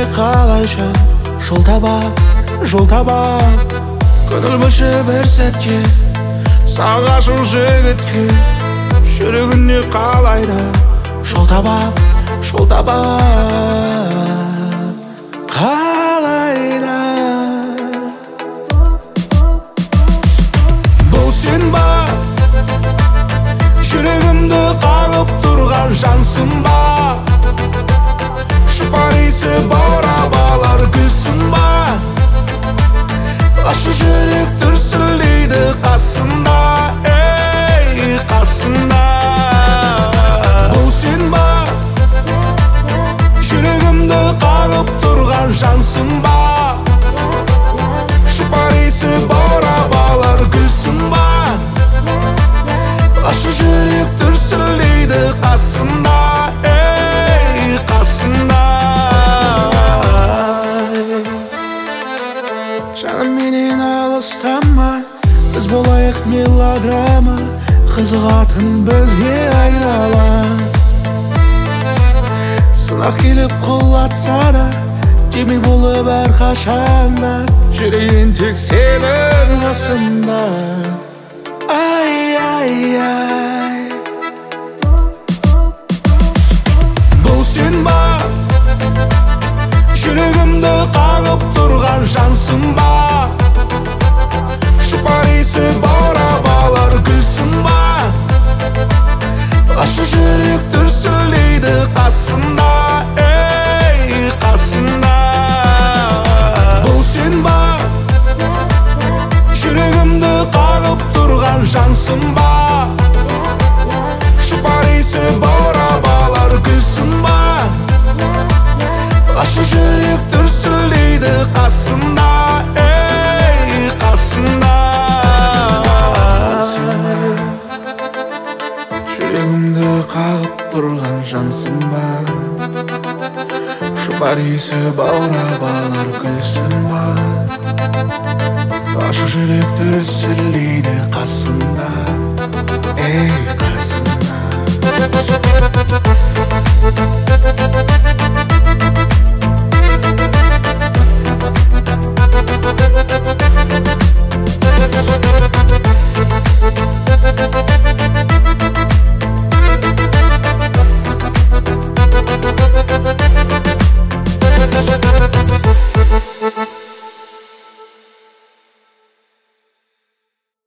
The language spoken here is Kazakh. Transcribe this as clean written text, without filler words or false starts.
қалайша жол таба көңіл бөлші бір сәтке саған ғашық жігітке жүрегіне қалайда жол таба қалайда. Бұл сен ба жүрегімді қағып тұрған жансың ба, жұпар иісі баурап алар гүлсің ба, ғашық жүрек дүрсілдейді қасында, ей қасында. Бұл сен ба жүрегімді қағып тұрған жансың ба, жұпар иісі баурап алар гүлсің ба, ғашық жүрек дүрсілдейді қасында, ей қасында. Жаным менен алыстама, біз болайық мелодрама, қызығатын бізге айнала. Сынақ келіп құлатса да, демек болып әрқашанда, жүрейін тек сенің қасында. Ай, ай, ай. Бұл сен ба жүрегімді қағып тұрған жансың ба, жұпар иісі баурап алар гүлсің ба, ғашық жүрек дүрсілдейді қасында, ей қасында. Бұл сен ба жүрегімді қағып тұрған жансың ба, жұпар иісі баурап алар гүлсің ба, ғашық жүрек дүрсілдейді қасында, ей қасында. Жүрегімді қағып тұрған жансың ба, жұпар иісі баурап алар гүлсің ба, ғашық жүрек дүрсілдейді қасында, ей қасында.